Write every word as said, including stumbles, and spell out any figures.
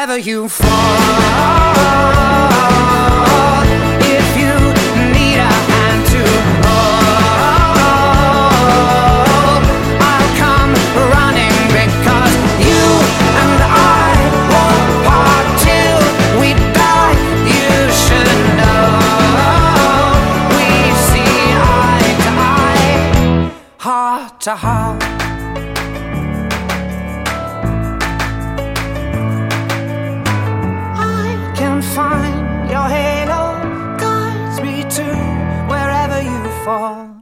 wherever you fall. If you need a hand to hold, I'll come running because you and I won't part till we die. You should know we see eye to eye, heart to heart. Find your halo, guides me to wherever you fall.